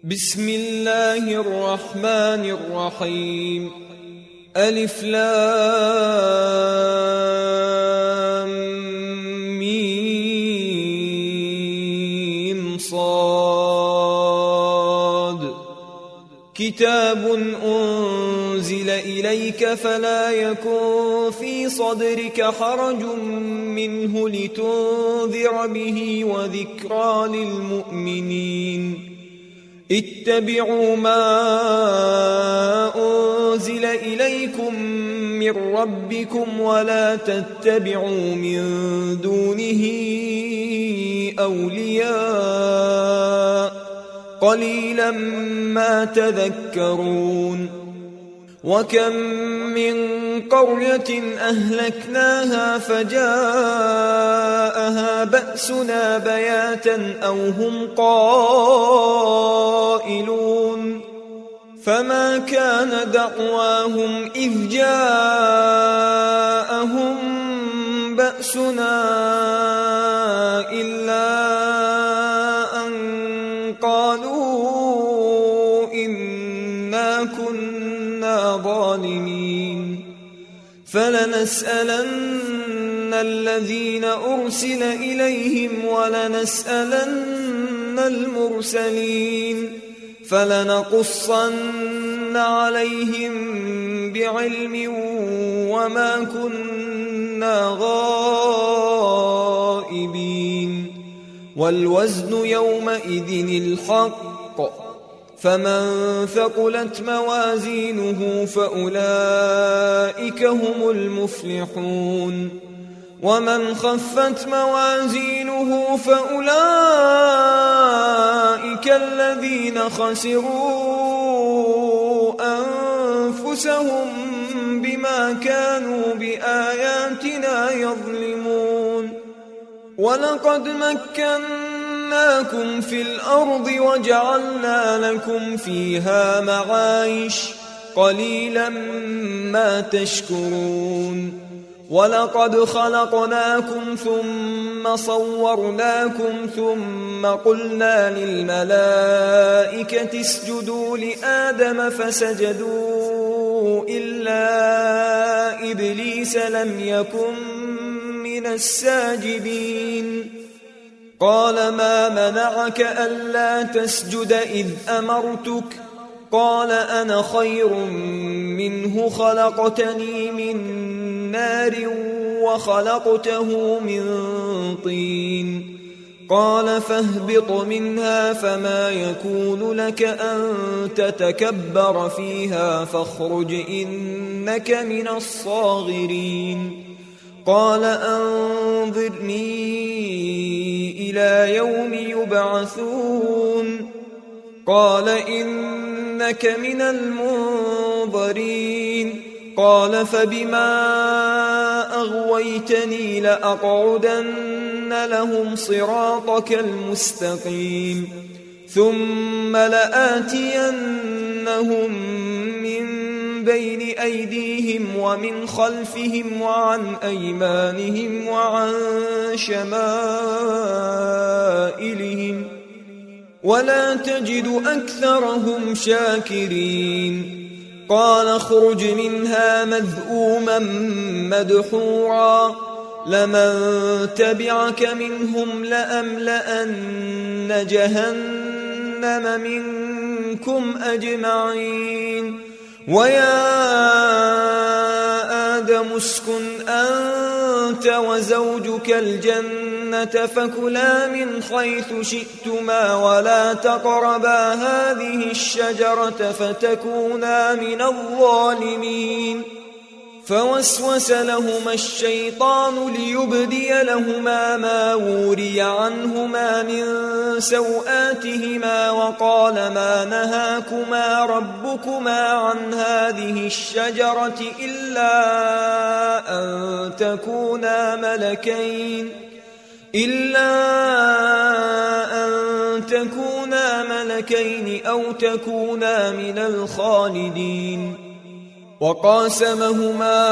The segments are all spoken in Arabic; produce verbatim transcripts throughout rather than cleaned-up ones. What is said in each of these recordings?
بسم الله الرحمن الرحيم. ألف لام ميم صاد. كتاب أنزل إليك فلا يكن في صدرك حرج منه لتنذر به وذكرى للمؤمنين. اتبعوا ما أنزل إليكم من ربكم ولا تتبعوا من دونه أولياء قليلا ما تذكرون. وكم من قرية أهلكناها فجاءها بأسنا بياتا أو هم قائلون. فما كان دعواهم إذ جاءهم بأسنا إلا أن قالوا إنا كنا ظالمين. فلنسألن الذين أرسل إليهم ولنسألن المرسلين فلنقصن عليهم بعلم وما كنا غائبين. والوزن يومئذ الحق فمن ثقلت موازينه فأولئك هم المفلحون. ومن خفت موازينه فأولئك الذين خسروا أنفسهم بما كانوا بآياتنا يظلمون. ولقد مكناكم في الأرض وجعلنا لكم فيها معايش قليلا ما تشكرون. ولقد خلقناكم ثم صورناكم ثم قلنا للملائكة اسجدوا لآدم فسجدوا إلا إبليس لم يكن من الساجدين. قال ما منعك ألا تسجد إذ أمرتك؟ قال أنا خير منه خلقتني من نار وخلقته من طين. قال فاهبط منها فما يكون لك أن تتكبر فيها فاخرج إنك من الصاغرين. قال أنظرني إلى يوم يبعثون. قال إنك من المنظرين. قال فبما أغويتني لأقعدن لهم صراطك المستقيم ثم لآتينهم من بين أيديهم ومن خلفهم وعن أيمانهم وعن شمائلهم ولا تجد أكثرهم شاكرين. قال اخرج منها مذءوما مدحورا لمن تبعك منهم لأملأن جهنم منكم أجمعين. ويا آدم اسكن أنت وزوجك الجنة فكلا من حيث شئتما ولا تقربا هذه الشجرة فتكونا من الظالمين. فوسوس لهما الشيطان ليبدي لهما ما وري عنهما من سوآتهما وقال ما نهاكما ربكما عن هذه الشجرة إلا أن تكونا ملكين إلا أن تكونا ملكين أو تكونا من الخالدين. وقاسمهما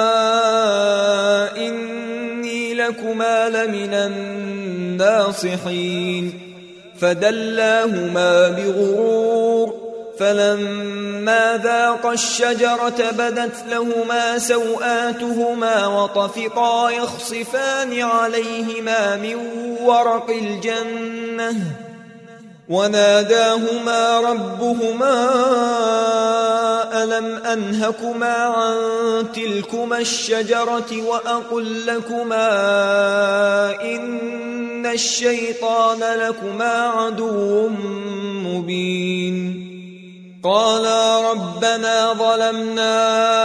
إني لكما لمن الناصحين فدلاهما بغرور فلما ذاقا الشجرة بدت لهما سوآتهما وطفقا يخصفان عليهما من ورق الجنة وناداهما ربهما ألم أنهكما عن تلكما الشجرة وأقل لكما إن الشيطان لكما عدو مبين قالا ربنا ظلمنا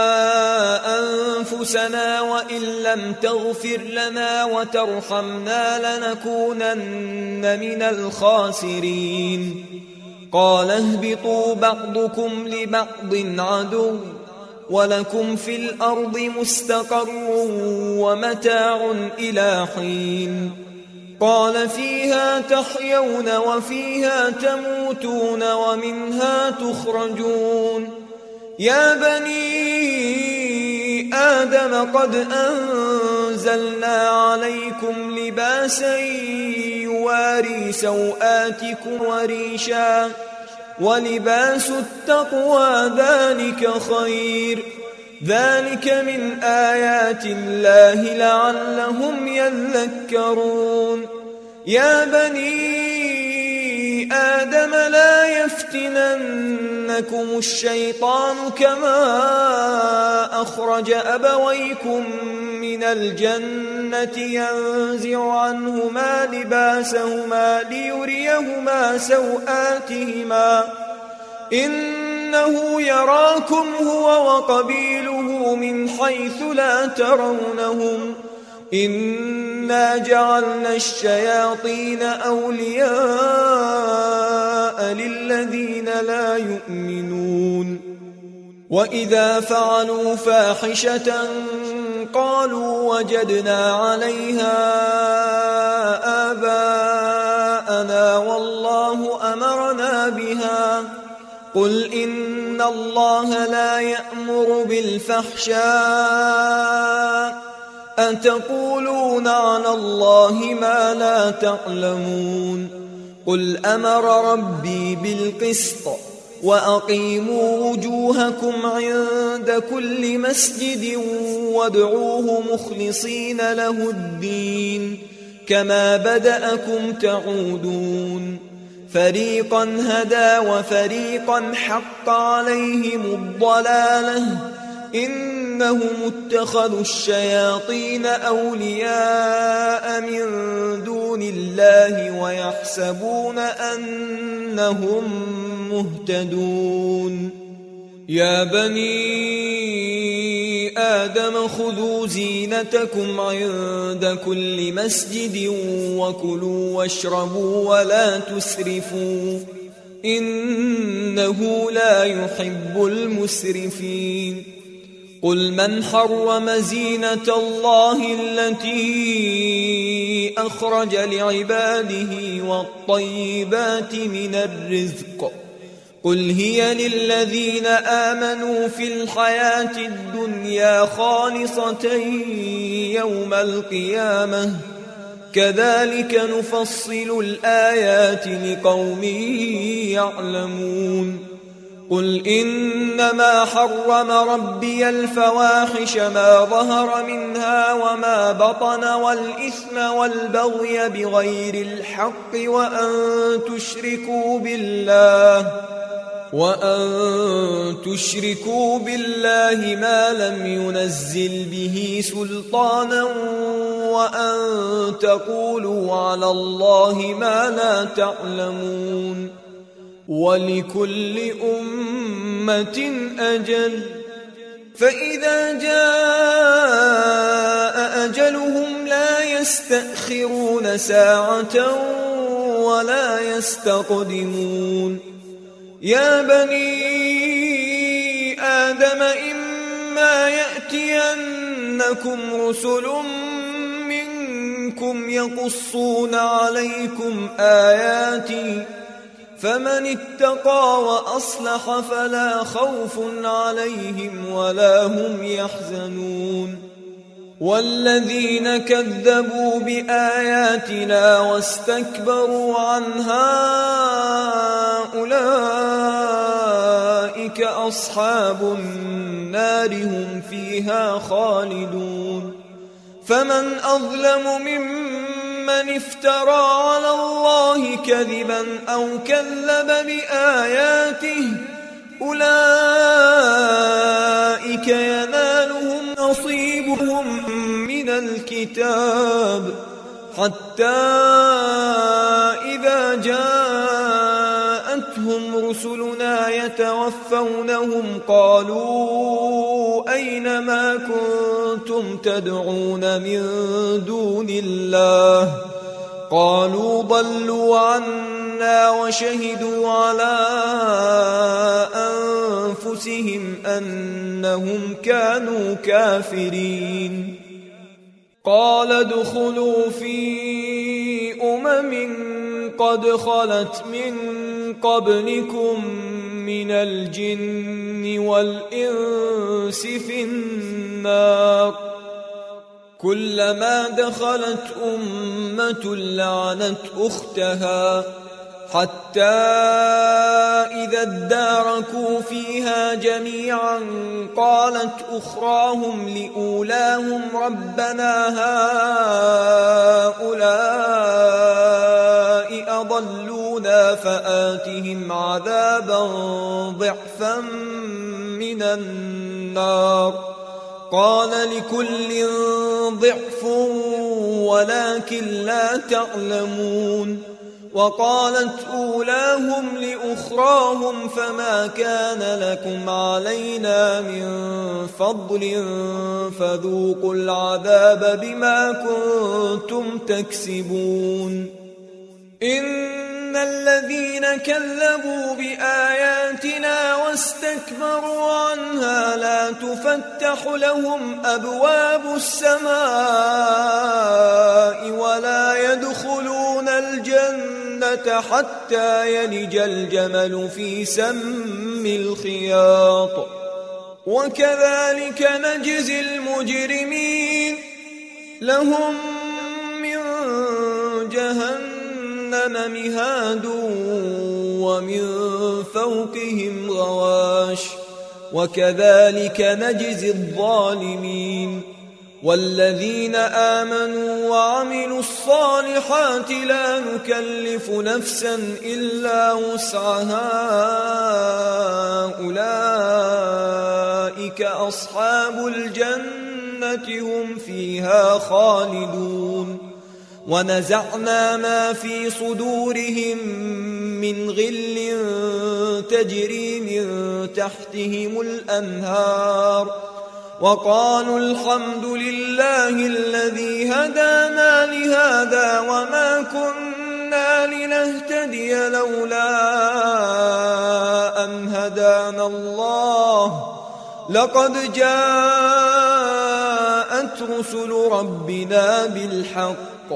أنفسنا وإن لم تغفر لنا وترحمنا لنكونن من الخاسرين قال اهبطوا بعضكم لبعض عدو ولكم في الأرض مستقر ومتاع إلى حين قال فيها تحيون وفيها تموتون ومنها تخرجون يا بني آدم قد أنزلنا عليكم لباسا يواري سوآتكم وريشا ولباس التقوى ذلك خير ذلك من آيات الله لعلهم يذكرون يا بني آدم لا يفتننكم الشيطان كما أخرج أبويكم من الجنة ينزع عنهما لباسهما ليريهما سوآتهما إنه يراكم هو وقبيله من حيث لا ترونهم إنا جعلنا الشياطين أولياء للذين لا يؤمنون وإذا فعلوا فاحشة قالوا وجدنا عليها آباءنا والله أمرنا بها قل إن الله لا يأمر بالفحشاء أتقولون على الله ما لا تعلمون قل أمر ربي بالقسط وأقيموا وجوهكم عند كل مسجد وادعوه مخلصين له الدين كما بدأكم تعودون فريقا هدى وفريقا حق عليهم الضلالة إنهم اتخذوا الشياطين أولياء من دون الله ويحسبون أنهم مهتدون يا بني آدم خذوا زينتكم عند كل مسجد وكلوا واشربوا ولا تسرفوا إنه لا يحب المسرفين قل من حرم زينة الله التي أخرج لعباده والطيبات من الرزق قل هي للذين آمنوا في الحياة الدنيا خالصة يوم القيامة كذلك نفصل الآيات لقوم يعلمون قل إنما حرم ربي الفواحش ما ظهر منها وما بطن والإثم والبغي بغير الحق وأن تشركوا بالله وأن تشركوا بالله ما لم ينزل به سلطانا وأن تقولوا على الله ما لا تعلمون ولكل أمة أجل فإذا جاء أجلهم لا يستأخرون ساعة ولا يستقدمون يا بني آدم إما يأتينكم رسل منكم يقصون عليكم آياتي فمن اتقى وأصلح فلا خوف عليهم ولا هم يحزنون والذين كذبوا بآياتنا واستكبروا عنها أولئك أولئك أصحاب النار هم فيها خالدون. فمن أظلم ممن افترى على الله كذبا أو كذب بآياته أولئك ينالهم نصيبهم من الكتاب حتى إذا جاءتهم رسلنا يتوفونهم قالوا أين ما كنتم تدعون من دون الله قالوا ضلوا عنا وشهدوا على أنفسهم أنهم كانوا كافرين. قال ادخلوا في أمم قد خلت من قبلكم من الجن والإنس في النار كلما دخلت أمة لعنت أختها حتى إذا اداركوا فيها جميعا قالت أخراهم لأولاهم ربنا هؤلاء أضلونا فآتهم عذابا ضعفا من النار قال لكل ضعف ولكن لا تعلمون. وقالت أولاهم لأخراهم فما كان لكم علينا من فضل فذوقوا العذاب بما كنتم تكسبون. إن الذين كذبوا بآياتنا واستكبروا عنها لا تفتح لهم أبواب السماء ولا يدخلون الجنة حتى يلج الجمل في سم الخياط وكذلك نجزي المجرمين. لهم من جهنم مهاد ومن فوقهم غواش وكذلك نجزي الظالمين. والذين آمنوا وعملوا الصالحات لا نكلف نفسا إلا وسعها أولئك أصحاب الجنة هم فيها خالدون. ونزعنا ما في صدورهم من غل تجري من تحتهم الأنهار وقالوا الحمد لله الذي هدانا لهذا وما كنا لنهتدي لولا أن هدانا الله لقد جاءت رسل ربنا بالحق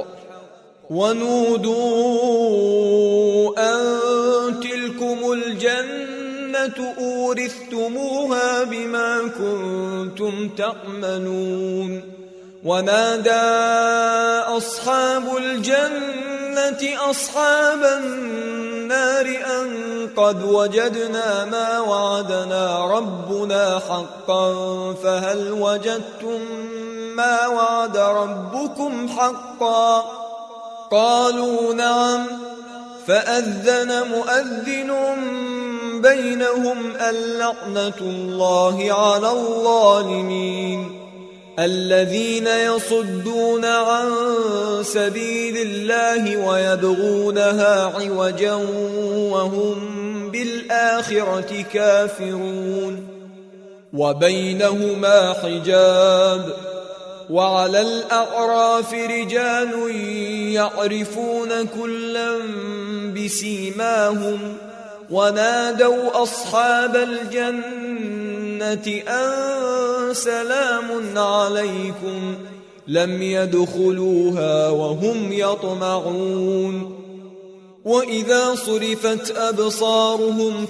ونودوا أن تلكم الجنة أورثتموها بما كنتم تعملون. ونادى أصحاب الجنة أصحاب النار أن قد وجدنا ما وعدنا ربنا حقا فهل وجدتم ما وعد ربكم حقا قالوا نعم فأذن مؤذن بينهم اللعنة الله على الظالمين الذين يصدون عن سبيل الله ويبغونها عوجا وهم بالآخرة كافرون. وبينهما حجاب وعلى الأعراف رجال يعرفون كلا بسيماهم ونادوا أصحاب الجنة أن سلام عليكم لم يدخلوها وهم يطمعون. وإذا صرفت أبصارهم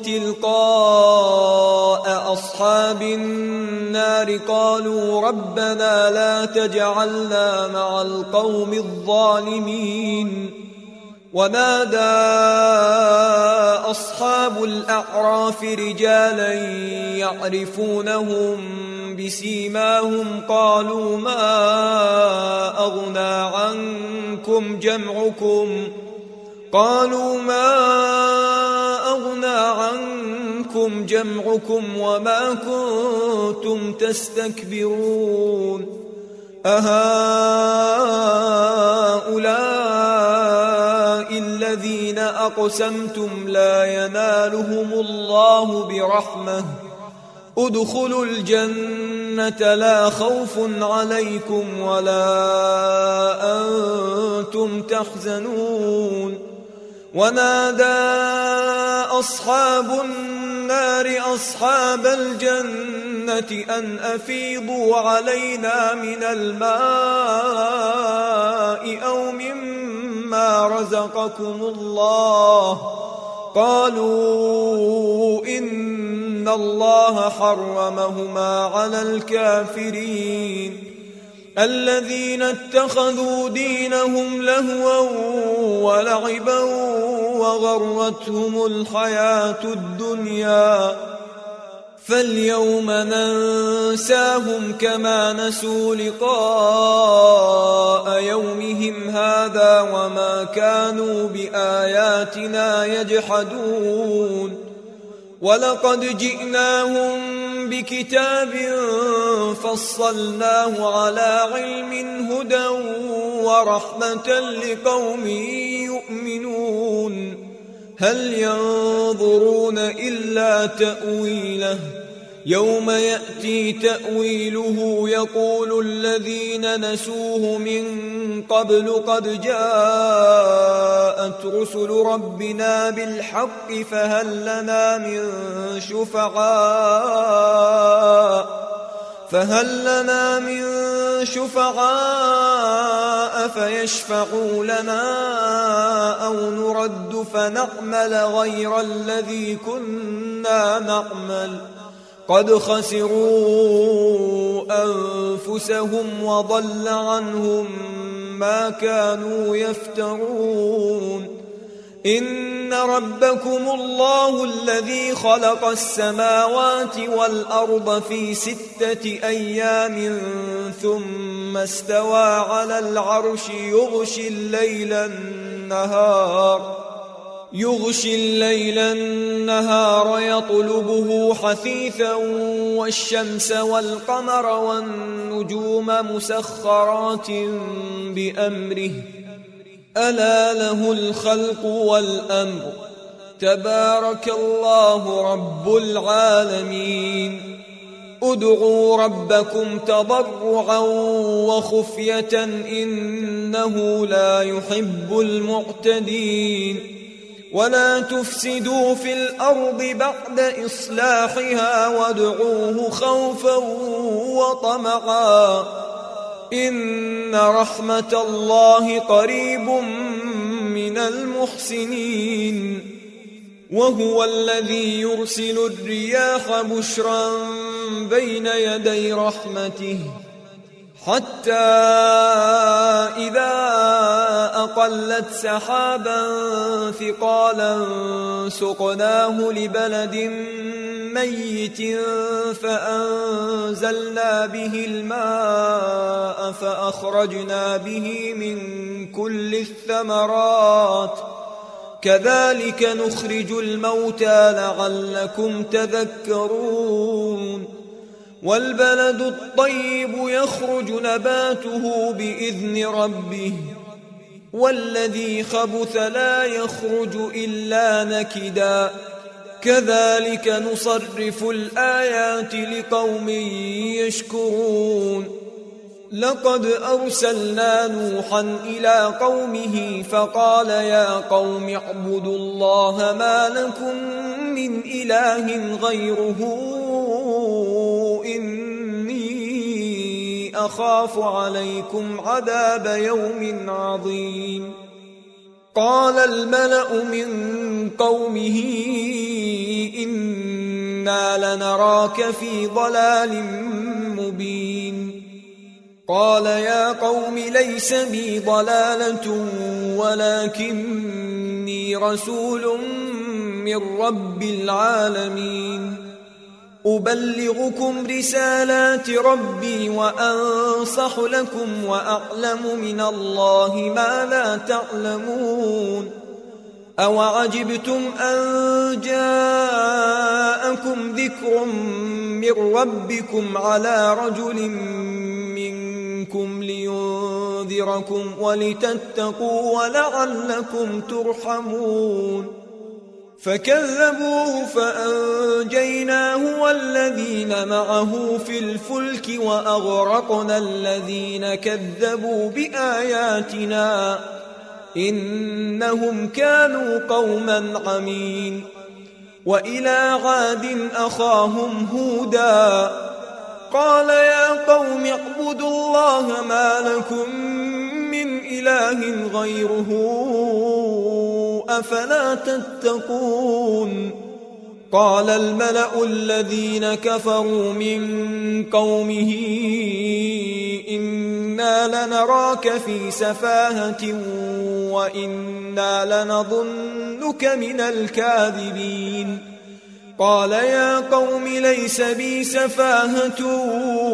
تلقاء أصحاب النار قالوا ربنا لا تجعلنا مع القوم الظالمين ونادى أصحاب الأعراف رجالا يعرفونهم بسيماهم قالوا ما أغنى عنكم جمعكم قالوا ما أغنى عنكم جمعكم وما كنتم تستكبرون أهؤلاء الذين أقسمتم لا ينالهم الله برحمة ادخلوا الجنة لا خوف عليكم ولا أنتم تحزنون ونادى أصحاب النار أصحاب الجنة أن أفيضوا علينا من الماء أو مما رزقكم الله قالوا إن الله حرمهما على الكافرين الذين اتخذوا دينهم لهوا ولعبا وغرتهم الحياة الدنيا فاليوم ننساهم كما نسوا لقاء يومهم هذا وما كانوا بآياتنا يجحدون ولقد جئناهم بكتاب فصلناه على علم هدى ورحمة لقوم يؤمنون هل ينظرون إلا تأويله يوم يأتي تأويله يقول الذين نسوه من قبل قد جاءت رسل ربنا بالحق فهل لنا من شفعاء فهل لنا من شفعاء فيشفعوا لنا أو نرد فنعمل غير الذي كنا نعمل قد خسروا أنفسهم وضل عنهم ما كانوا يفترون إن ربكم الله الذي خلق السماوات والأرض في ستة أيام ثم استوى على العرش يغشي الليل النهار يغشي الليل النهار يطلبه حثيثا والشمس والقمر والنجوم مسخرات بأمره ألا له الخلق والأمر تبارك الله رب العالمين ادعوا ربكم تضرعا وخفية إنه لا يحب المعتدين ولا تفسدوا في الأرض بعد إصلاحها وادعوه خوفا وطمعا إن رحمة الله قريب من المحسنين وهو الذي يرسل الرياح بشرا بين يدي رحمته حتى إذا أقلت سحابا ثقالا سقناه لبلد ميت فأنزلنا به الماء فأخرجنا به من كل الثمرات كذلك نخرج الموتى لعلكم تذكرون والبلد الطيب يخرج نباته بإذن ربه والذي خبث لا يخرج إلا نكدا كذلك نصرف الآيات لقوم يشكرون لقد أرسلنا نوحا إلى قومه فقال يا قوم اعبدوا الله ما لكم من إله غيره إني أخاف عليكم عذاب يوم عظيم قال الملأ من قومه إنا لنراك في ضلال مبين قال يا قوم ليس بي ضلالة ولكني رسول من رب العالمين أبلغكم رسالات ربي وأنصح لكم وأعلم من الله ما لا تعلمون أوعجبتم أن جاءكم ذكر من ربكم على رجل منكم لينذركم ولتتقوا ولعلكم ترحمون فكذبوه فأنجيناه والذين معه في الفلك وأغرقنا الذين كذبوا بآياتنا إنهم كانوا قوما عمين وإلى عاد أخاهم هودا قال يا قوم اعبدوا الله ما لكم من إله غيره أفلا تتقون قال الملأ الذين كفروا من قومه إنا لنراك في سفاهة وإنا لنظنك من الكاذبين قال يا قوم ليس بي سفاهة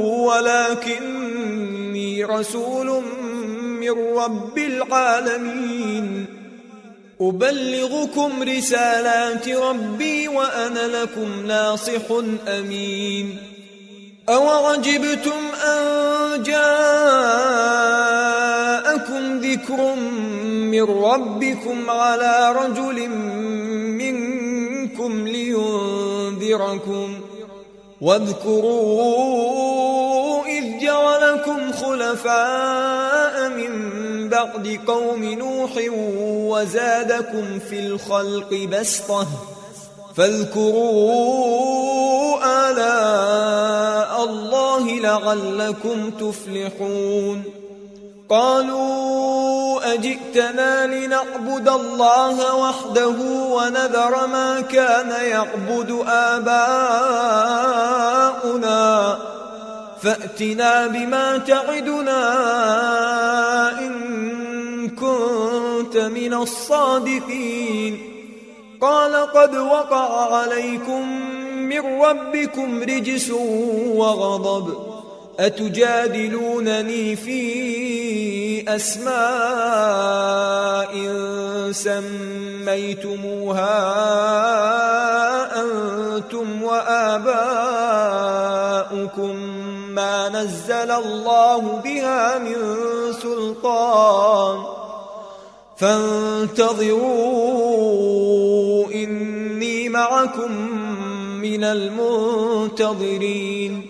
ولكني رسول من رب العالمين أبلغكم رسالات ربي وأنا لكم ناصح أمين أوعجبتم أن جاءكم ذكر من ربكم على رجل منكم لينذركم واذكروا إذ جعلكم خلفاء من بعد قوم نوح وزادكم في الخلق بسطة فاذكروا آلاء الله لعلكم تفلحون قالوا أجئتنا لنعبد الله وحده ونذر ما كان يعبد آباؤنا فأتنا بما تعدنا إن كنت من الصادقين قال قد وقع عليكم من ربكم رجس وغضب أتجادلونني في أسماء سميتموها أنتم وآباؤكم ما نزل الله بها من سلطان فانتظروا إني معكم من المنتظرين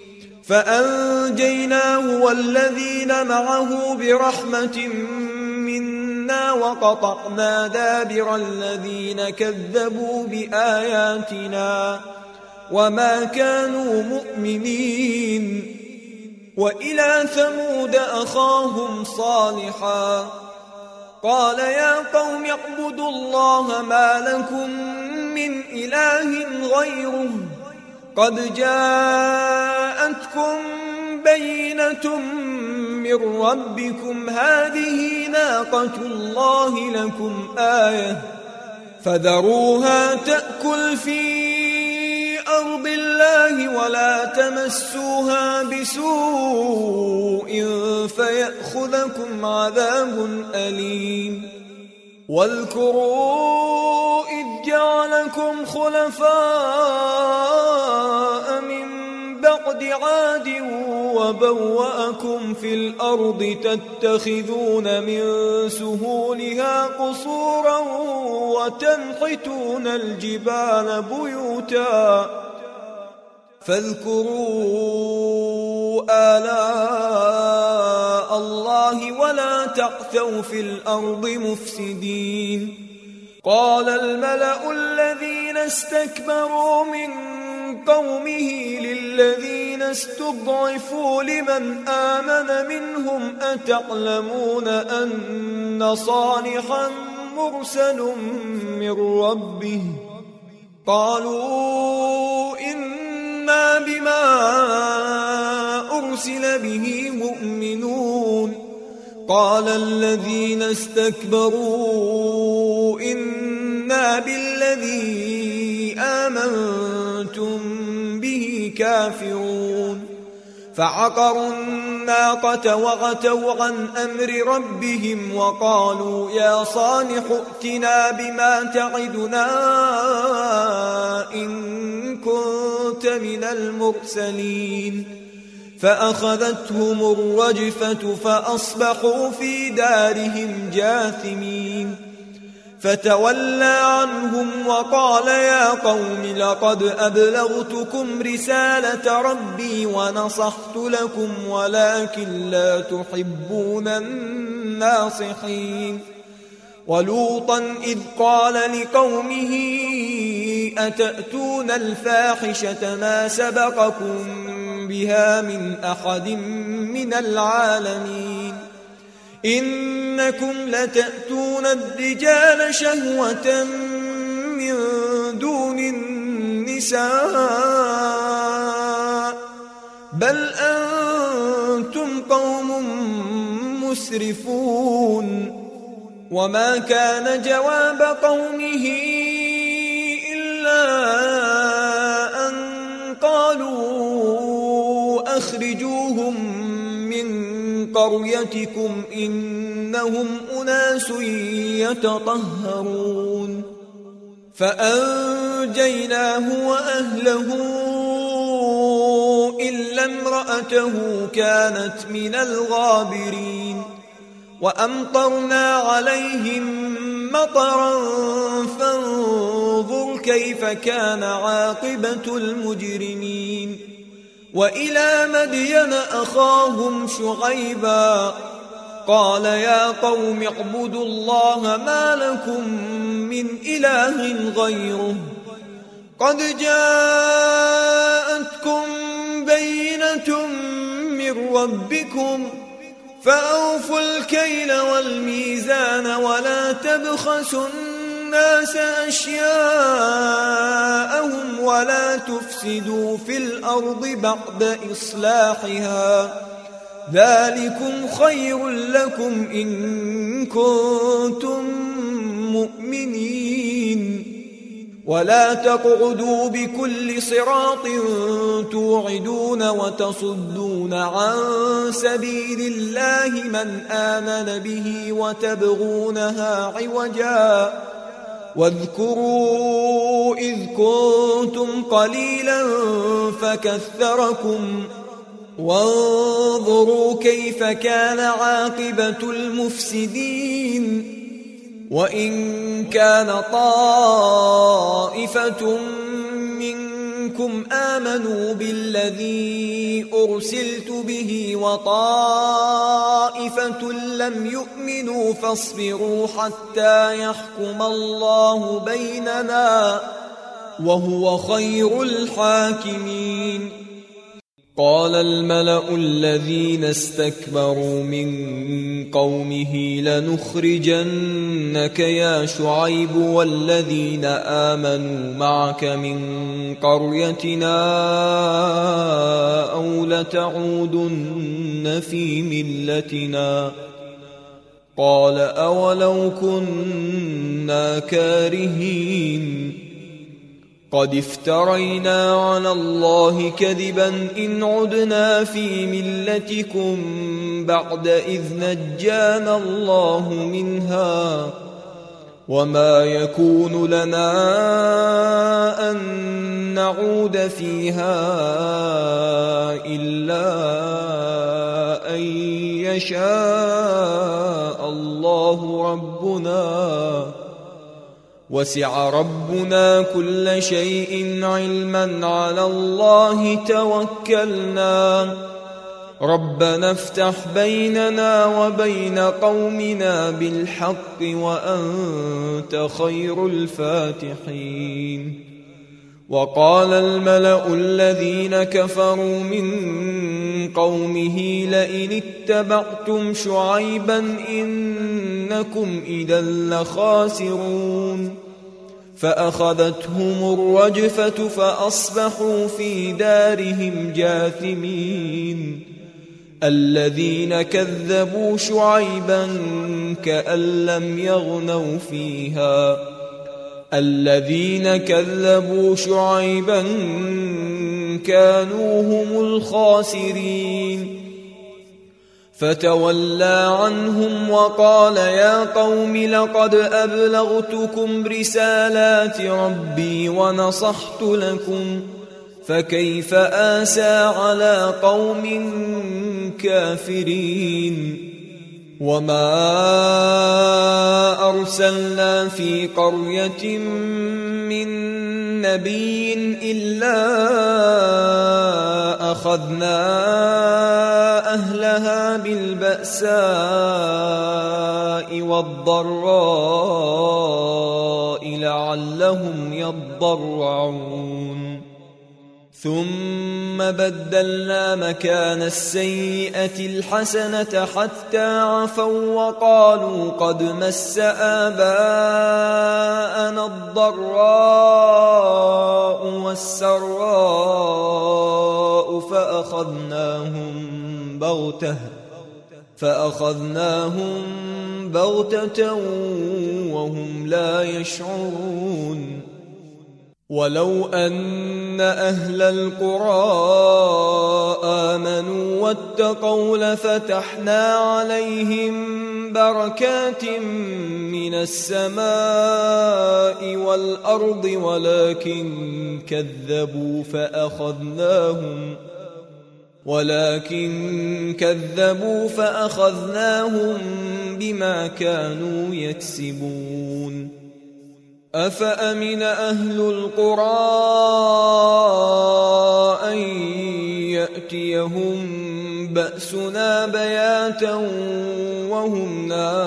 فأنجيناه والذين معه برحمة منا وقطعنا دابر الذين كذبوا بآياتنا وما كانوا مؤمنين وإلى ثمود أخاهم صالحا قال يا قوم اعبدوا الله ما لكم من إله غيره قد جاءتكم بينة من ربكم هذه ناقة الله لكم آية فذروها تأكل في أرض الله ولا تمسوها بسوء فيأخذكم عذاب أليم واذكروا إذ جعلكم خلفاء من بعد عاد وبوأكم في الأرض تتخذون من سهولها قصورا وتنحتون الجبال بيوتا فاذكروا آلاء الله ولا تعثوا في الأرض مفسدين قال الملأ الذين استكبروا من قومه للذين استضعفوا لمن آمن منهم أتعلمون أن صالحا مرسل من ربه قالوا إنا بما أرسل به مؤمنون قال الذين استكبروا إنا بالذي آمنتم به كافرون فعقروا الناقة وعتوا عن أمر ربهم وقالوا يا صالح ائتنا بما تعدنا إن كنت من المرسلين فأخذتهم الرجفة فأصبحوا في دارهم جاثمين فتولى عنهم وقال يا قوم لقد أبلغتكم رسالة ربي ونصحت لكم ولكن لا تحبون الناصحين ولوطا إذ قال لقومه أتأتون الفاحشة ما سبقكم بها من أحد من العالمين إنكم لتأتون الرجال شهوة من دون النساء بل أنتم قوم مسرفون وما كان جواب قومه إلا أن قالوا أخرجوهم من قريتكم إنهم أناس يتطهرون فأنجيناه وأهله إلا امرأته كانت من الغابرين وأمطرنا عليهم مطرا فانظر كيف كان عاقبة المجرمين وإلى مدين أخاهم شعيبا قال يا قوم اعبدوا الله ما لكم من إله غيره قد جاءتكم بينة من ربكم فأوفوا الكيل والميزان ولا تبخسوا الناس أشياءهم ولا تفسدوا في الأرض بعد إصلاحها ذلكم خير لكم إن كنتم مؤمنين ولا تقعدوا بكل صراط توعدون وتصدون عن سبيل الله من آمن به وتبغونها عوجا واذكروا إذ كنتم قليلا فكثركم وانظروا كيف كان عاقبة المفسدين وإن كان طائفة منكم آمنوا بالذي أرسلت به وطائفة لم يؤمنوا فاصبروا حتى يحكم الله بيننا وهو خير الحاكمين قال الملأ الذين استكبروا من قومه لنخرجنك يا شعيب والذين آمنوا معك من قريتنا أو لتعودن في ملتنا قال أولو كنا كارهين قد افترينا على الله كذبا إن عدنا في ملتكم بعد إذ نجانا الله منها وما يكون لنا أن نعود فيها إلا أن يشاء الله ربنا وسع ربنا كل شيء علما على الله توكلنا ربنا افتح بيننا وبين قومنا بالحق وأنت خير الفاتحين وقال الملأ الذين كفروا من قومه لئن اتبعتم شعيبا إنكم إذا لخاسرون فأخذتهم الرجفة فأصبحوا في دارهم جاثمين الذين كذبوا شعيبا كأن لم يغنوا فيها الذين كذبوا شعيبا كانوا هم الخاسرين فتولى عنهم وقال يا قوم لقد أبلغتكم رسالات ربي ونصحت لكم فكيف آسى على قوم كافرين وما أرسلنا في قرية من نبي إلا أخذنا أهلها بالبأساء والضراء لعلهم يضرعون ثم بدلنا مكان السيئة الحسنة حتى عفوا وقالوا قد مس آباءنا الضراء والسراء فأخذناهم بغتة فأخذناهم بغتة وهم لا يشعرون ولو أن أهل القرى آمنوا واتقوا لفتحنا عليهم بركات من السماء والأرض ولكن كذبوا فأخذناهم ولكن كذبوا فأخذناهم بما كانوا يكسبون أفأمن أهل القرى أن يأتيهم بأسنا بياتا وهم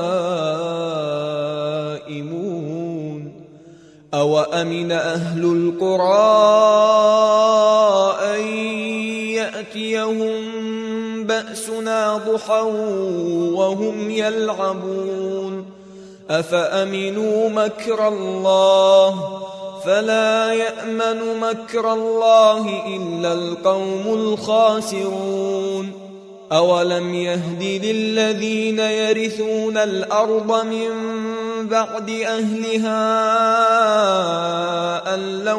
نائمون أوأمن أهل القرى أن يأتيهم بأسنا ضحى وهم يلعبون أفأمنوا مكر الله فلا يأمن مكر الله إلا القوم الخاسرون أولم يهد للذين يرثون الأرض من بعد أهلها أن لو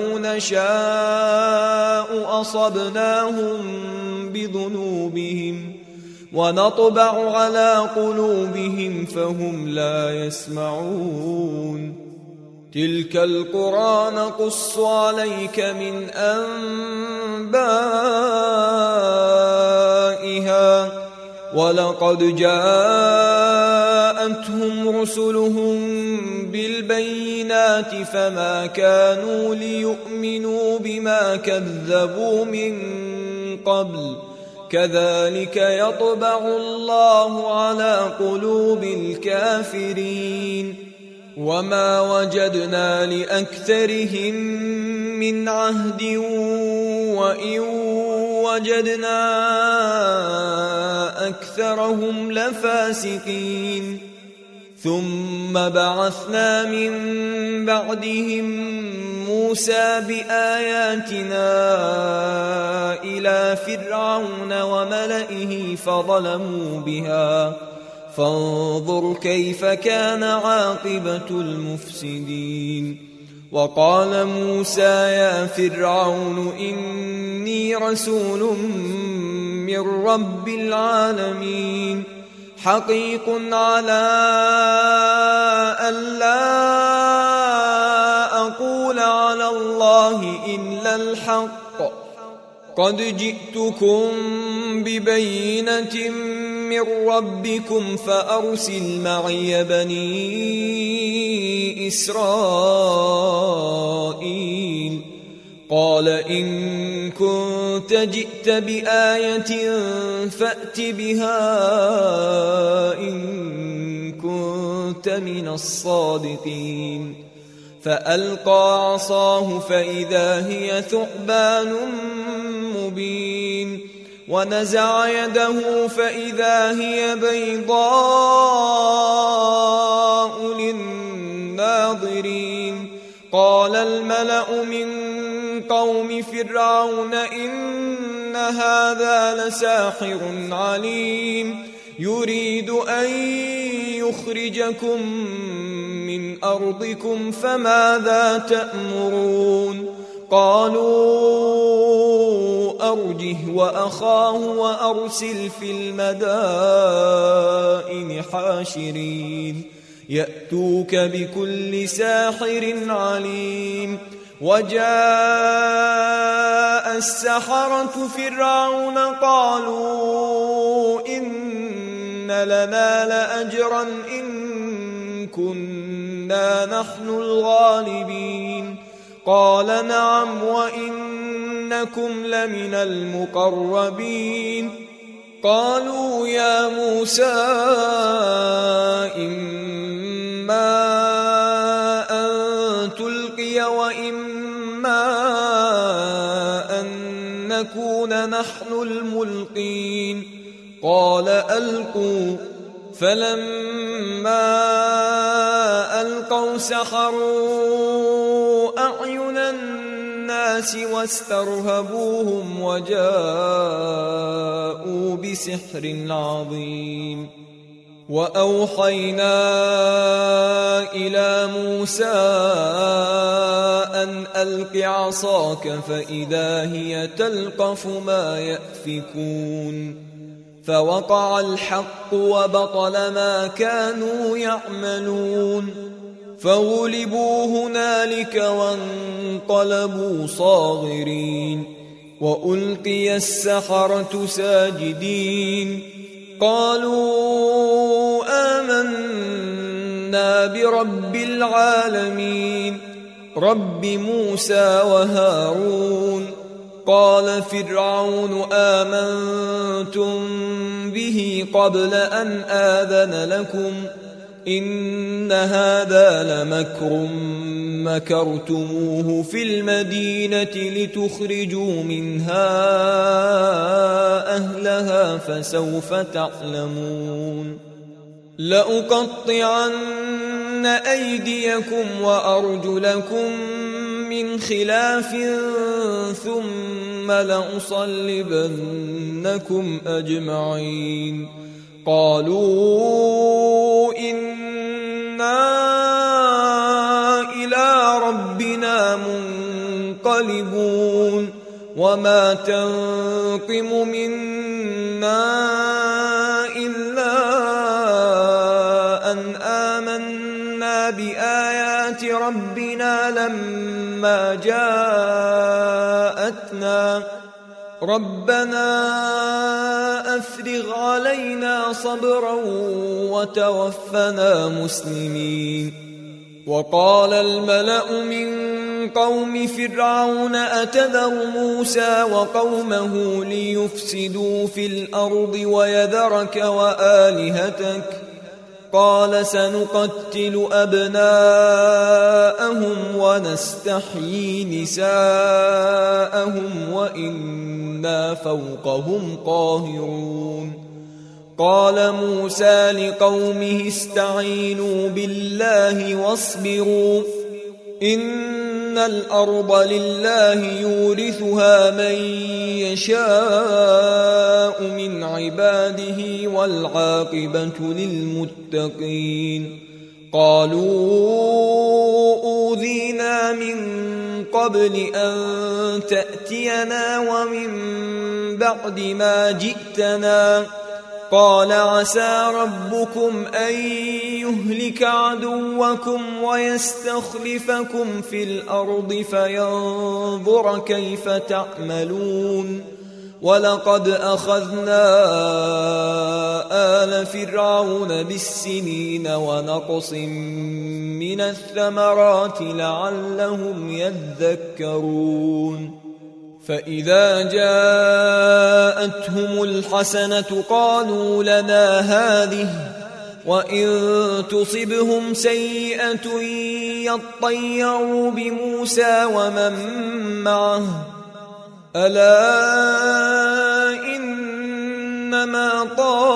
نشاء أصبناهم بذنوبهم ونطبع على قلوبهم فهم لا يسمعون تلك القرى نقص عليك من أنبائها ولقد جاءتهم رسلهم بالبينات فما كانوا ليؤمنوا بما كذبوا من قبل كذلك يطبع الله على قلوب الكافرين وما وجدنا لأكثرهم من عهد وإن وجدنا أكثرهم لفاسقين ثم بعثنا من بعدهم موسى بآياتنا إلى فرعون وملئه فظلموا بها فانظر كيف كان عاقبة المفسدين وقال موسى يا فرعون إني رسول من رب العالمين حقيق على ألا أقول على الله إلا الحق قد جئتكم ببينة من ربكم فأرسل معي بني إسرائيل قال إن كنت جئت بآية فأت بها إن كنت من الصادقين فألقى عصاه فإذا هي ثعبان مبين ونزع يده فإذا هي بيضاء للناظرين قال الملأ من قوم فرعون إن هذا لساحر عليم يريد أن يخرجكم من أرضكم فماذا تأمرون قالوا أرجه وأخاه وأرسل في المدائن حاشرين يأتوك بكل ساحر عليم وجاء السحرة فرعون قالوا إن لنا لأجرا إن كنا نحن الغالبين قال نعم وإنكم لمن المقربين قالوا يا موسى إما أن تلقي وإما أن نكون نحن الملقين قال ألقوا فلما ألقوا سحروا أعين الناس واسترهبوهم وجاءوا بسحر عظيم وأوحينا إلى موسى أن ألق عصاك فإذا هي تلقف ما يأفكون فوقع الحق وبطل ما كانوا يعملون فغلبوا هنالك وانقلبوا صاغرين وألقي السحرة ساجدين قالوا آمنا برب العالمين رب موسى وهارون قال فرعون آمنتم به قبل أن آذن لكم إن هذا لمكر مكرتموه في المدينة لتخرجوا منها أهلها فسوف تعلمون لأقطعن أيديكم وأرجلكم من خلاف ثم لأصلبنكم أجمعين قالوا إنا إلى ربنا منقلبون وما تنقم منا إلا أن آمنا بآيات ربنا لما جاءتنا ربنا أفرغ علينا صبرا وتوفنا مسلمين وقال الملأ من قوم فرعون أتذر موسى وقومه ليفسدوا في الأرض ويذرك وآلهتك قال سنقتل أبناءهم ونستحيي نساءهم وإنا فوقهم قاهرون قال موسى لقومه استعينوا بالله واصبروا إن الأرض لله يورثها من يشاء من عباده والعاقبة للمتقين قالوا أوذينا من قبل أن تأتينا ومن بعد ما جئتنا قال عسى ربكم أن يهلك عدوكم ويستخلفكم في الأرض فينظر كيف تعملون ولقد أخذنا آل فرعون بالسنين ونقص من الثمرات لعلهم يذكرون فإذا جاءتهم الحسنة قالوا لنا هذه وإن تصبهم سيئة يطيروا بموسى ومن معه ألا إنما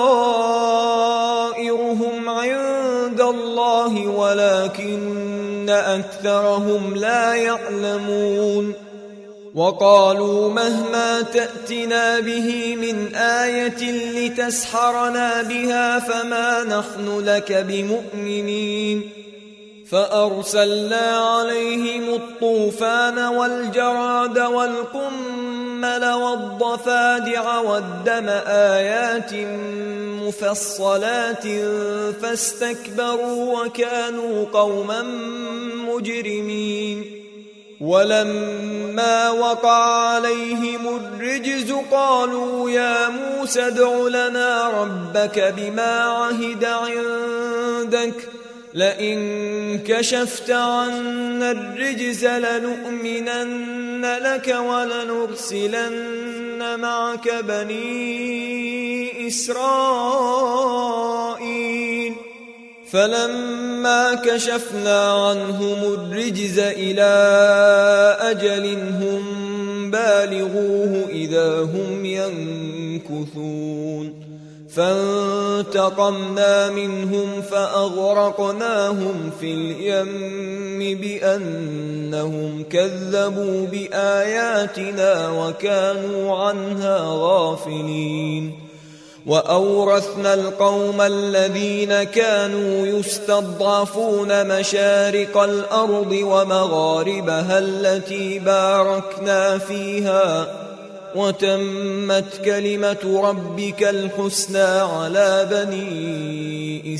طائرهم عند الله ولكن أكثرهم لا يعلمون وقالوا مهما تأتنا به من آية لتسحرنا بها فما نحن لك بمؤمنين فأرسلنا عليهم الطوفان والجراد والقمل والضفادع والدم آيات مفصلات فاستكبروا وكانوا قوما مجرمين ولما وقع عليهم الرجز قالوا يا موسى ادع لنا ربك بما عهد عندك لئن كشفت عنا الرجز لنؤمنن لك ولنرسلن معك بني إسرائيل فلما كشفنا عنهم الرجز إلى أجل هم بالغوه إذا هم ينكثون فانتقمنا منهم فأغرقناهم في اليم بأنهم كذبوا بآياتنا وكانوا عنها غافلين وأورثنا القوم الذين كانوا يستضعفون مشارق الأرض ومغاربها التي باركنا فيها وتمت كلمة ربك الحسنى على بني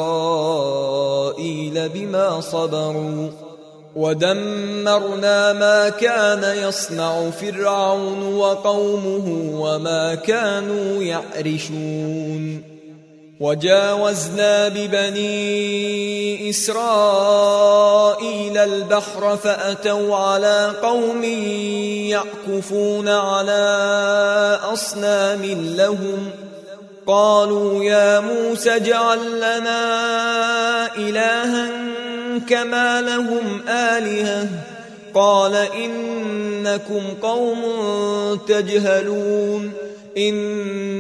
إسرائيل بما صبروا ودمرنا ما كان يصنع فرعون وقومه وما كانوا يعرشون وجاوزنا ببني إسرائيل البحر فأتوا على قوم يعكفون على أصنام لهم قالوا يا موسى اجعل لنا إلها كما لهم آلهة قال إنكم قوم تجهلون إن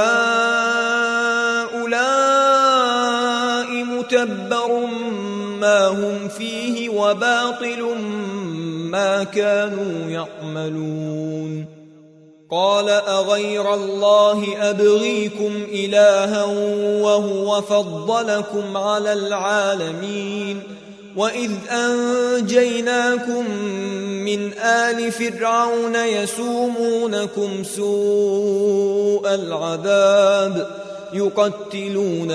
هؤلاء متبر ما هم فيه وباطل ما كانوا يعملون قال أغير الله أبغيكم إلها وهو فضلكم على العالمين وإذ أنجيناكم من آل فرعون يسومونكم سوء العذاب يقتلون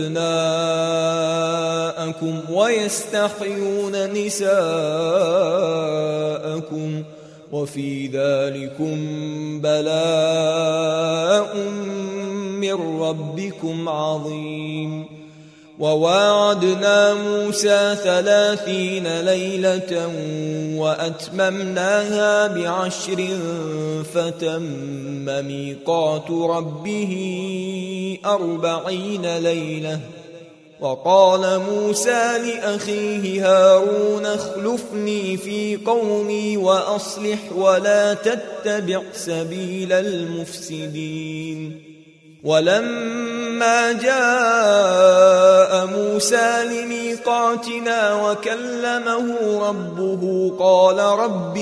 أبناءكم ويستحيون نساءكم وفي ذلكم بلاء من ربكم عظيم وواعدنا موسى ثلاثين ليلة وأتممناها بعشر فتم ميقات ربه أربعين ليلة وقال موسى لأخيه هارون اخلفني في قومي وأصلح ولا تتبع سبيل المفسدين ولما جاء موسى لميقاتنا وكلمه ربه قال رب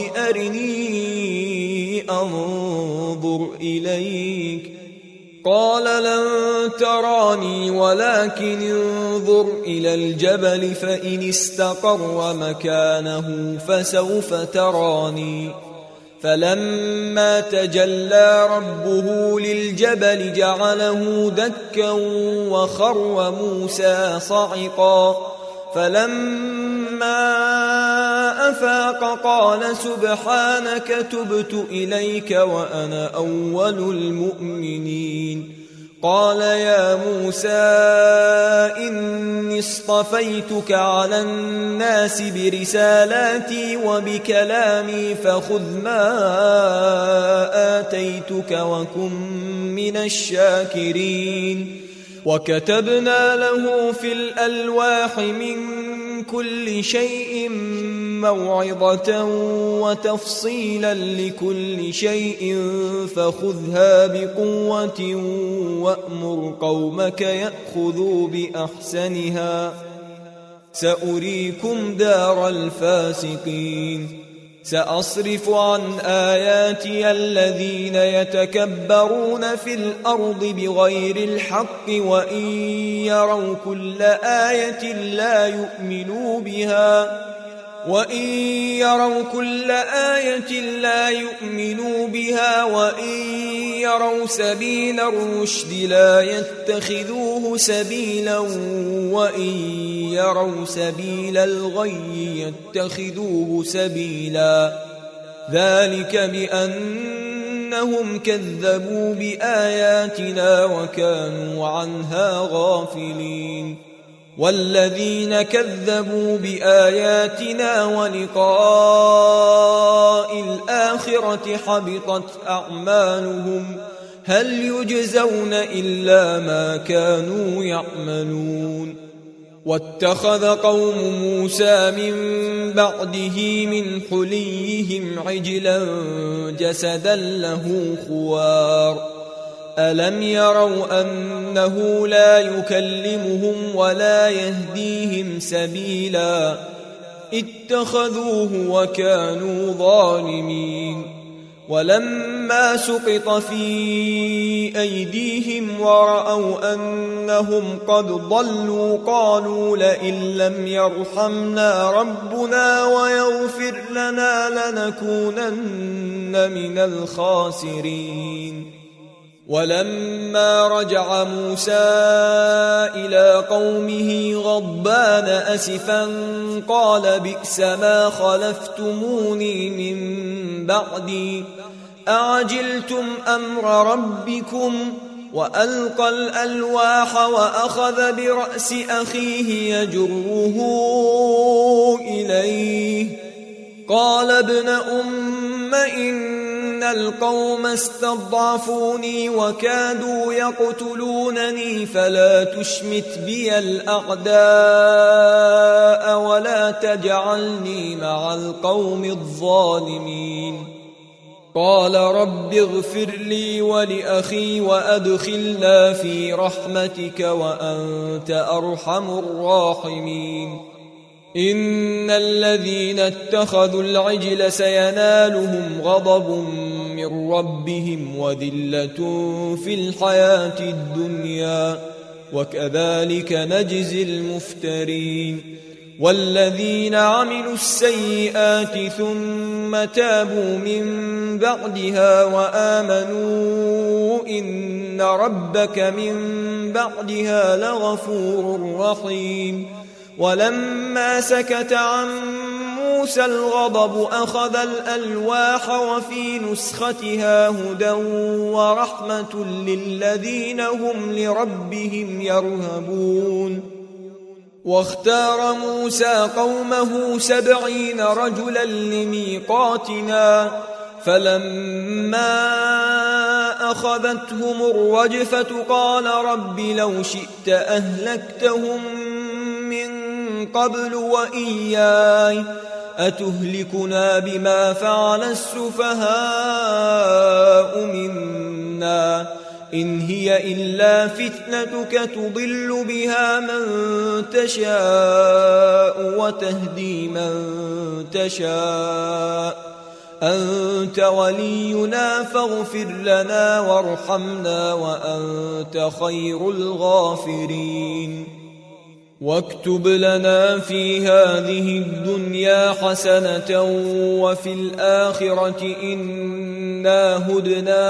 أرني أنظر إليك قال لن تراني ولكن انظر إلى الجبل فإن استقر مكانه فسوف تراني فلما تجلى ربه للجبل جعله دكا وخر موسى صعقا فلما أفاق قال سبحانك تبت إليك وأنا أول المؤمنين قال يا موسى إني اصطفيتك على الناس برسالاتي وبكلامي فخذ ما آتيتك وكن من الشاكرين وكتبنا له في الألواح من كل شيء موعظة وتفصيلا لكل شيء فخذها بقوة وأمر قومك يأخذوا بأحسنها سأريكم دار الفاسقين سأصرف عن آياتي الذين يتكبرون في الأرض بغير الحق وإن يروا كل آية لا يؤمنوا بها وإن يروا كل آية لا يؤمنوا بها وإن يروا سبيل الرشد لا يتخذوه سبيلا وإن يروا سبيل الغي يتخذوه سبيلا ذلك بأنهم كذبوا بآياتنا وكانوا عنها غافلين والذين كذبوا بآياتنا ولقاء الآخرة حبطت أعمالهم هل يجزون إلا ما كانوا يعملون واتخذ قوم موسى من بعده من حليهم عجلا جسدا له خوار ألم يروا أنه لا يكلمهم ولا يهديهم سبيلا اتخذوه وكانوا ظالمين ولما سقط في أيديهم ورأوا أنهم قد ضلوا قالوا لئن لم يرحمنا ربنا ويغفر لنا لنكونن من الخاسرين ولما رجع موسى إلى قومه غضبان أسفا قال بئس ما خلفتموني من بعدي أعجلتم أمر ربكم وألقى الألواح وأخذ برأس أخيه يجره إليه قال ابن أم إن القوم استضعفوني وكادوا يقتلونني فلا تشمت بي الأعداء ولا تجعلني مع القوم الظالمين قال رب اغفر لي ولأخي وأدخلنا في رحمتك وأنت أرحم الراحمين إن الذين اتخذوا العجل سينالهم غضب من ربهم وذلة في الحياة الدنيا وكذلك نجزي المفترين والذين عملوا السيئات ثم تابوا من بعدها وآمنوا إن ربك من بعدها لغفور رحيم ولما سكت عن موسى الغضب أخذ الألواح وفي نسختها هدى ورحمة للذين هم لربهم يرهبون واختار موسى قومه سبعين رجلا لميقاتنا فلما أخذتهم الرجفة قال رب لو شئت أهلكتهم من قبل وإياي أتهلكنا بما فعل السفهاء منا إن هي إلا فتنتك تضل بها من تشاء وتهدي من تشاء أنت ولينا فاغفر لنا وارحمنا وأنت خير الغافرين واكتب لنا في هذه الدنيا حسنة وفي الآخرة إنا هدنا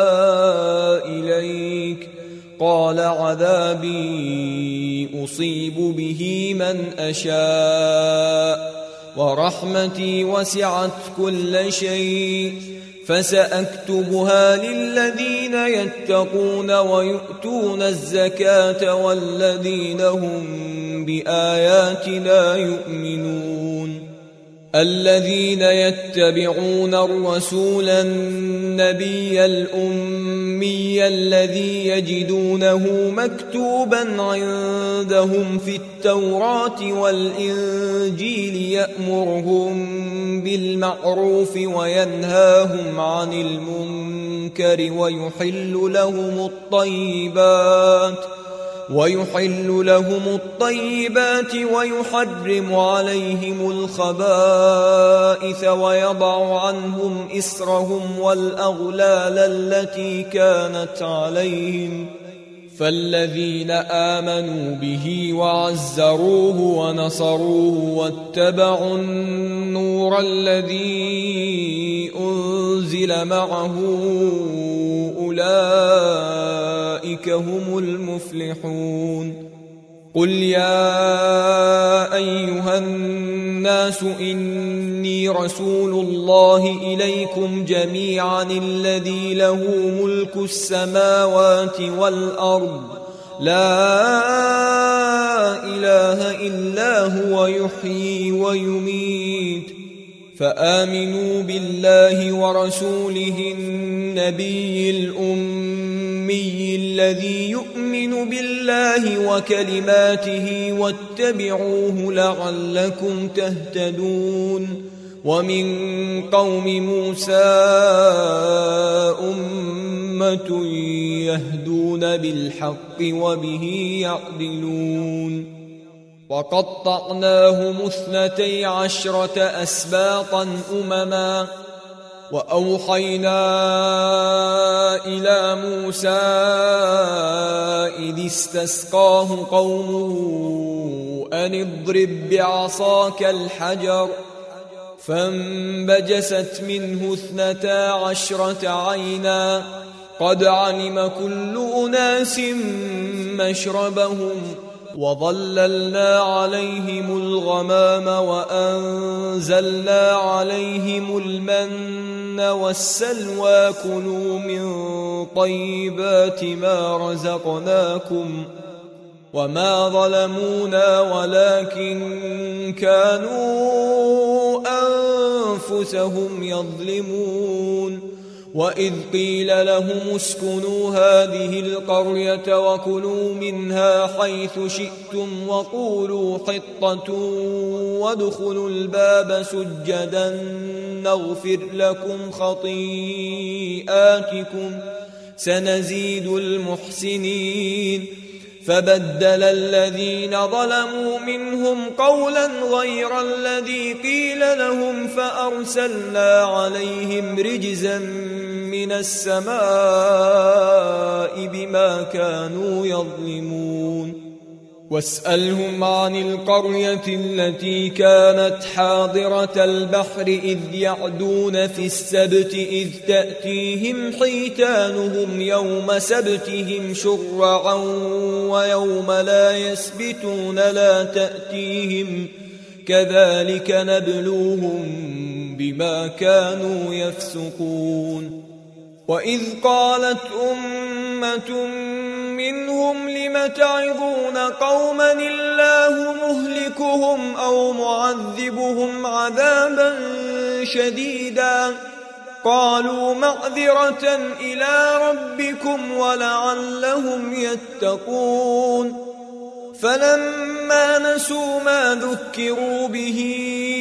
إليك قال عذابي أصيب به من أشاء ورحمتي وسعت كل شيء فسأكتبها للذين يتقون ويؤتون الزكاة والذين هم بآياتنا يؤمنون الذين يتبعون الرسول النبي الأمي الذي يجدونه مكتوبا عندهم في التوراة والإنجيل يأمرهم بالمعروف وينهاهم عن المنكر ويحل لهم الطيبات ويحل لهم الطيبات ويحرم عليهم الخبائث ويضع عنهم إسرهم والأغلال التي كانت عليهم فالذين آمنوا به وعزروه ونصروه واتبعوا النور الذي أنزل معه أولئك هم المفلحون. قل يا أيها الناس إني رسول الله إليكم جميعا الذي له ملك السماوات والأرض لا إله إلا هو يحيي ويميت فآمنوا بالله ورسوله النبي الأمي الذي يؤمن بالله وكلماته واتبعوه لعلكم تهتدون. ومن قوم موسى أمة يهدون بالحق وبه يعدلون. وقطعناهم اثنتي عشرة أسباطا أمما وأوحينا إلى موسى إذ استسقاه قومه أن اضرب بعصاك الحجر فانبجست منه اثنتا عشرة عينا قد علم كل أناس مشربهم وظللنا عليهم الغمام وأنزلنا عليهم المن والسلوى كلوا من طيبات ما رزقناكم وما ظلمونا ولكن كانوا أنفسهم يظلمون. وإذ قيل لهم اسكنوا هذه القرية وكلوا منها حيث شئتم وقولوا حطة وادخلوا الباب سجدا نغفر لكم خطيئاتكم سنزيد المحسنين. فبدل الذين ظلموا منهم قولا غير الذي قيل لهم فأرسلنا عليهم رجزا من السماء بما كانوا يظلمون. واسألهم عن القرية التي كانت حاضرة البحر إذ يعدون في السبت إذ تأتيهم حيتانهم يوم سبتهم شرعا ويوم لا يسبتون لا تأتيهم كذلك نبلوهم بما كانوا يفسقون. وإذ قالت أمة منهم لم تعظون قوما الله مهلكهم أو معذبهم عذابا شديدا قالوا معذرة إلى ربكم ولعلهم يتقون. فلما نسوا ما ذكروا به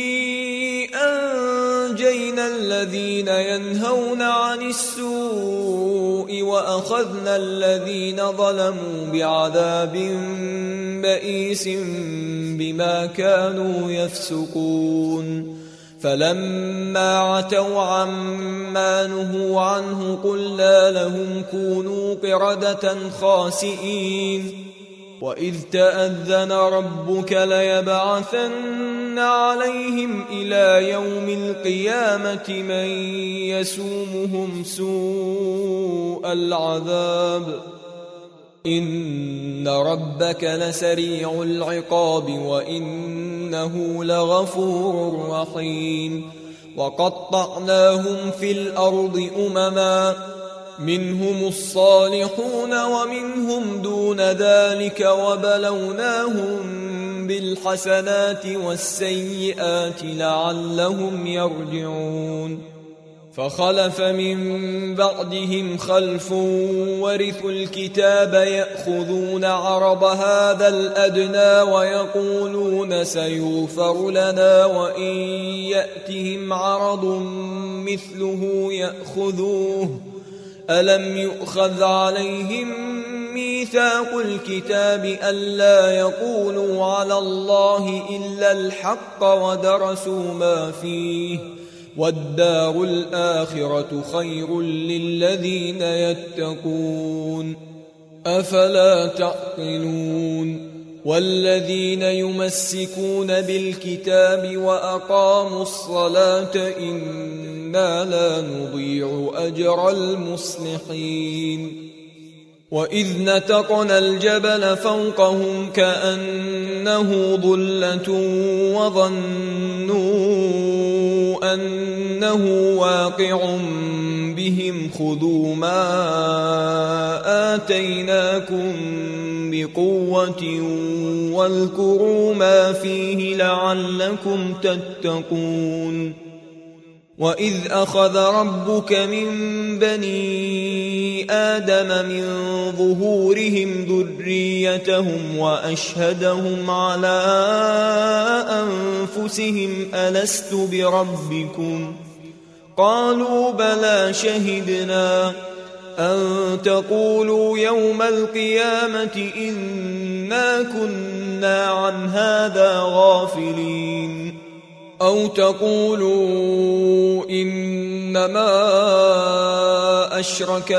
أنجينا الذين ينهون عن السوء وأخذنا الذين ظلموا بعذاب بئيس بما كانوا يفسقون. فلما عتوا عما نهوا عنه قلنا لهم كونوا قردة خاسئين. وإذ تأذن ربك ليبعثن عليهم إلى يوم القيامة من يسومهم سوء العذاب إن ربك لسريع العقاب وإنه لغفور رحيم. وقطعناهم في الأرض أمما منهم الصالحون ومنهم دون ذلك وبلوناهم بالحسنات والسيئات لعلهم يرجعون. فخلف من بعدهم خلف ورثوا الكتاب يأخذون عرض هذا الأدنى ويقولون سيغفر لنا وإن يأتهم عرض مثله يأخذوه ألم يؤخذ عليهم ميثاق الكتاب ألا يقولوا على الله إلا الحق ودرسوا ما فيه والدار الآخرة خير للذين يتقون أفلا تعقلون والذين يمسكون بالكتاب وأقاموا الصلاة إنا لا نضيع أجر المصلحين وإذ نتقنا الجبل فوقهم كأنه ظلة وظنوا أنه واقع بهم خذوا ما آتيناكم بقوة واذكروا ما فيه لعلكم تتقون وإذ أخذ ربك من بني آدم من ظهورهم ذريتهم وأشهدهم على أنفسهم ألست بربكم قالوا بلى شهدنا أن تقولوا يوم القيامة إنا كنا عن هذا غافلين أو تقولوا إنما أشرك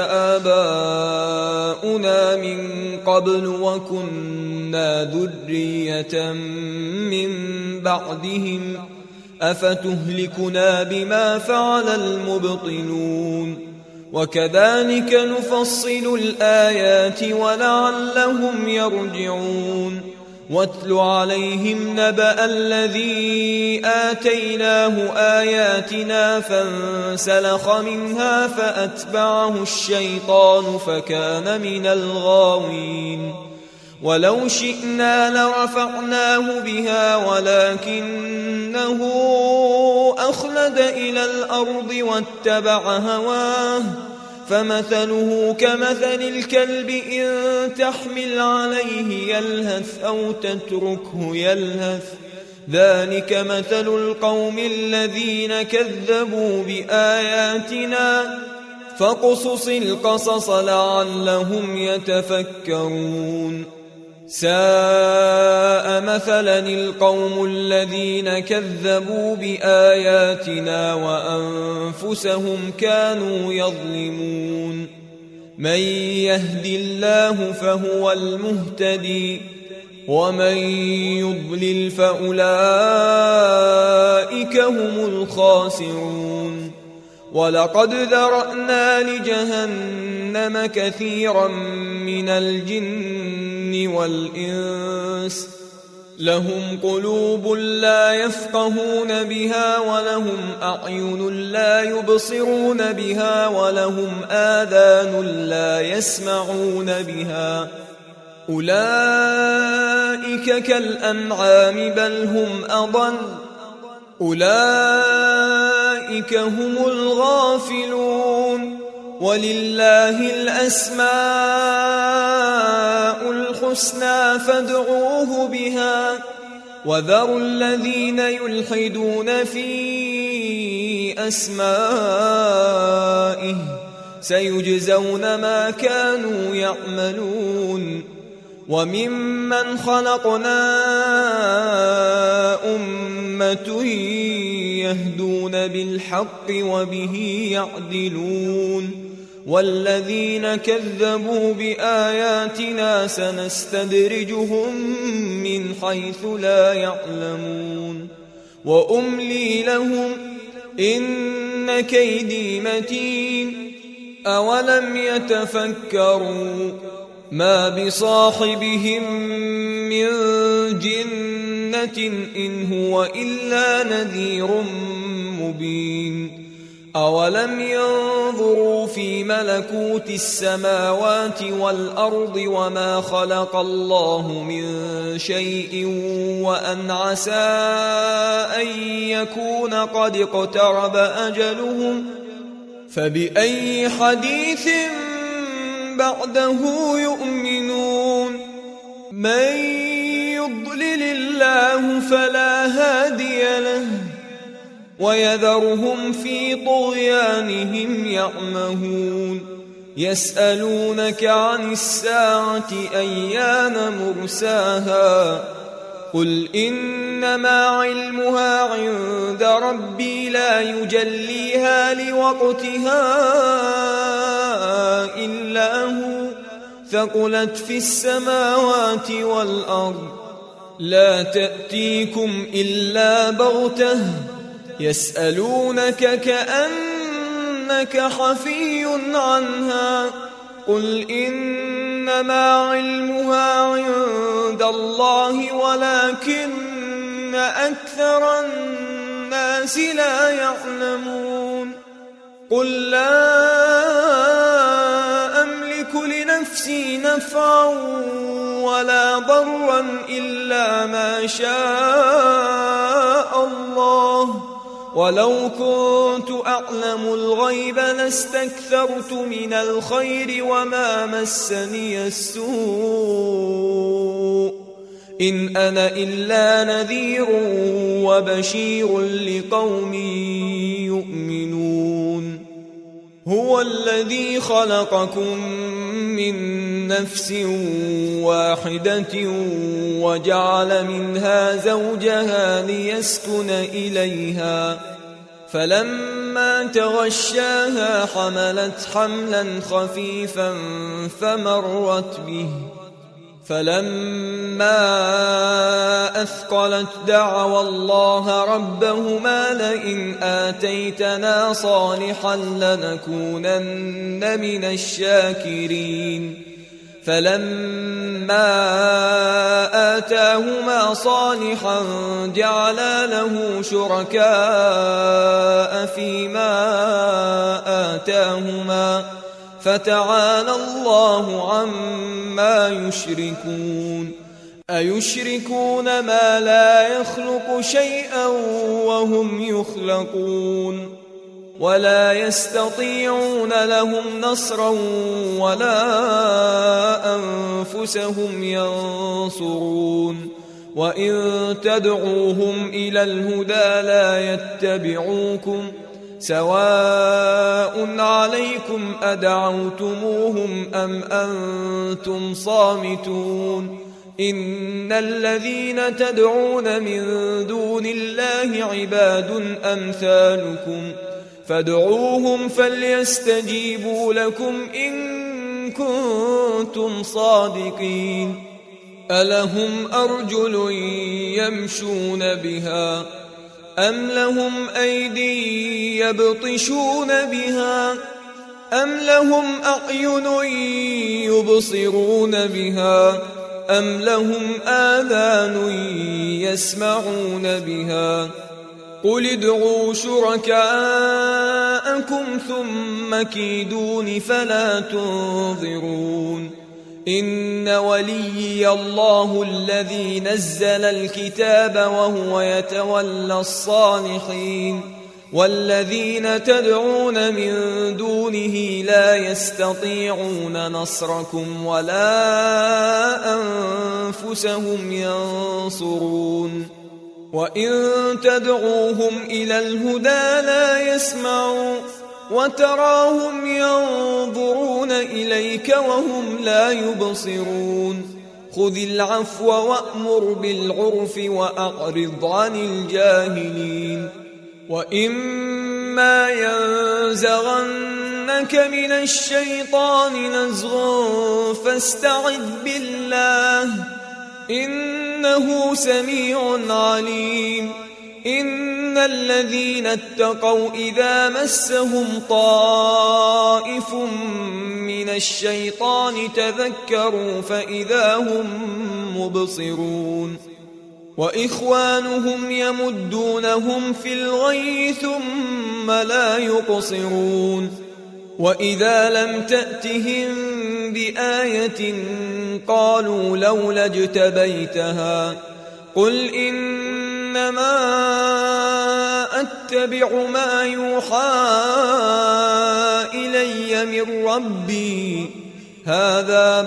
آباؤنا من قبل وكنا ذرية من بعدهم أفتهلكنا بما فعل المبطلون وكذلك نفصل الآيات ولعلهم يرجعون واتل عليهم نبأ الذي آتيناه آياتنا فانسلخ منها فأتبعه الشيطان فكان من الغاوين ولو شئنا لرفعناه بها ولكنه أخلد إلى الأرض واتبع هواه فمثله كمثل الكلب إن تحمل عليه يلهث أو تتركه يلهث ذلك مثل القوم الذين كذبوا بآياتنا فاقصص القصص لعلهم يتفكرون ساء مثلا القوم الذين كذبوا بآياتنا وأنفسهم كانوا يظلمون من يهد الله فهو المهتدي ومن يضلل فأولئك هم الخاسرون ولقد ذرأنا لجهنم كثيرا من الجن والإنس لهم قلوب لا يفقهون بها ولهم أعين لا يبصرون بها ولهم آذان لا يسمعون بها أولئك كالأنعام بل هم أضل أولئك هم الغافلون ولله الأسماء الحسنى فادعوه بها وذروا الذين يلحدون في أسمائه سيجزون ما كانوا يعملون وممن خلقنا أمة يهدون بالحق وبه يعدلون والذين كذبوا بآياتنا سنستدرجهم من حيث لا يعلمون وأملي لهم إن كيدي متين أولم يتفكروا ما بصاحبهم من جنة إن هو إلا نذير مبين أولم ينظروا في ملكوت السماوات والأرض وما خلق الله من شيء وأن عسى أن يكون قد اقترب أجلهم فبأي حديث بعده يؤمنون من يضلل الله فلا هادي له ويذرهم في طغيانهم يعمهون يسألونك عن الساعة أيان مرساها قل إنما علمها عند ربي لا يجليها لوقتها إلا هو ثقلت في السماوات والأرض لا تأتيكم إلا بغتة يسألونك كأنك حفي عنها قل إنما علمها عند الله ولكن أكثر الناس لا يعلمون قل لا أملك لنفسي نفعا ولا ضرا إلا ما شاء الله ولو كنت أعلم الغيب لاستكثرت من الخير وما مسني السوء إن أنا إلا نذير وبشير لقوم يؤمنون هو الذي خلقكم من نفس واحدة وجعل منها زوجها ليسكن إليها فلما تغشاها حملت حملا خفيفا فمرت به فلما أثقلت دعوا الله ربهما لئن آتيتنا صالحا لنكونن من الشاكرين فلما آتاهما صالحا جعلا له شركاء فيما آتاهما فتعالى الله عما يشركون أيشركون ما لا يخلق شيئا وهم يخلقون ولا يستطيعون لهم نصرا ولا أنفسهم ينصرون وإن تدعوهم إلى الهدى لا يتبعوكم سواء عليكم أدعوتموهم أم أنتم صامتون إن الذين تدعون من دون الله عباد أمثالكم فادعوهم فليستجيبوا لكم إن كنتم صادقين ألهم أرجل يمشون بها أم لهم أيدي يبطشون بها أم لهم أعين يبصرون بها أم لهم آذان يسمعون بها قل ادعوا شركاءكم ثم كيدون فلا تنظرون إن وليي الله الذي نزل الكتاب وهو يتولى الصالحين والذين تدعون من دونه لا يستطيعون نصركم ولا أنفسهم ينصرون وإن تدعوهم إلى الهدى لا يسمعون وتراهم ينظرون إليك وهم لا يبصرون خذ العفو وأمر بالعرف وأعرض عن الجاهلين وإما ينزغنك من الشيطان نزغ فاستعذ بالله إنه سميع عليم إن الذين اتقوا إذا مسهم طائف من الشيطان تذكروا فإذا هم مبصرون وإخوانهم يمدونهم في الغي ثم لا يقصرون وإذا لم تأتهم بآية قالوا لولا اجتبيتها قل إنما أتبع ما يوحى إلي من ربي هذا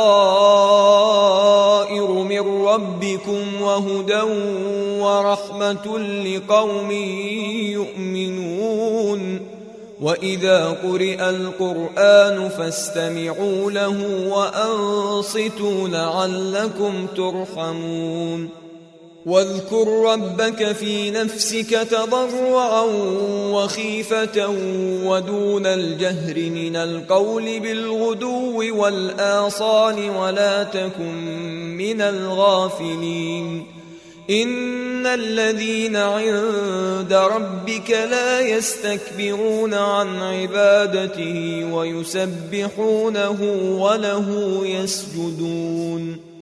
بصائر من ربكم وهدى ورحمة لقوم يؤمنون وإذا قرئ القرآن فاستمعوا له وأنصتوا لعلكم ترحمون واذكر ربك في نفسك تضرعا وخيفة ودون الجهر من القول بالغدو والآصال ولا تكن من الغافلين إن الذين عند ربك لا يستكبرون عن عبادته ويسبحونه وله يسجدون